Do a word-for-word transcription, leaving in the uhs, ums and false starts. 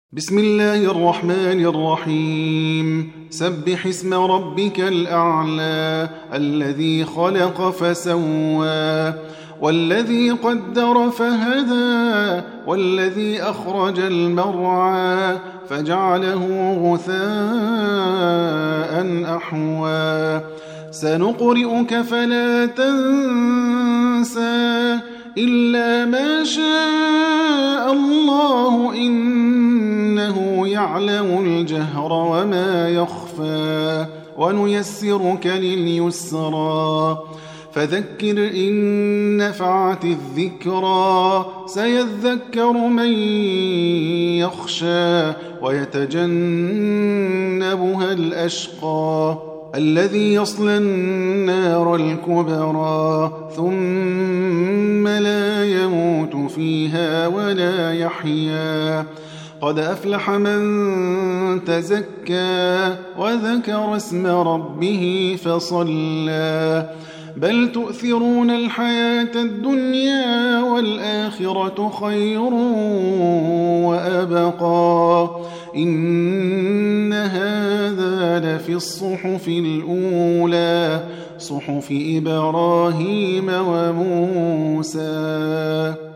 بسم الله الرحمن الرحيم سبح اسم ربك الأعلى الذي خلق فسوى والذي قدر فهدى والذي أخرج المرعى فجعله غثاء أحوى سنقرئك فلا تنسى إلا ما شاء الله إنه يعلم الجهر وما يخفى ونيسرك لليسرى فذكر إن نفعت الذكرى سيذكر من يخشى ويتجنبها الأشقى الذي يصلى النار الكبرى ثم لا يموت فيها ولا يحيا قد أفلح من تزكى وذكر اسم ربه فصلى بل تؤثرون الحياة الدنيا والآخرة خير وأبقى إن هذا لفي الصحف الأولى صحف إبراهيم وموسى.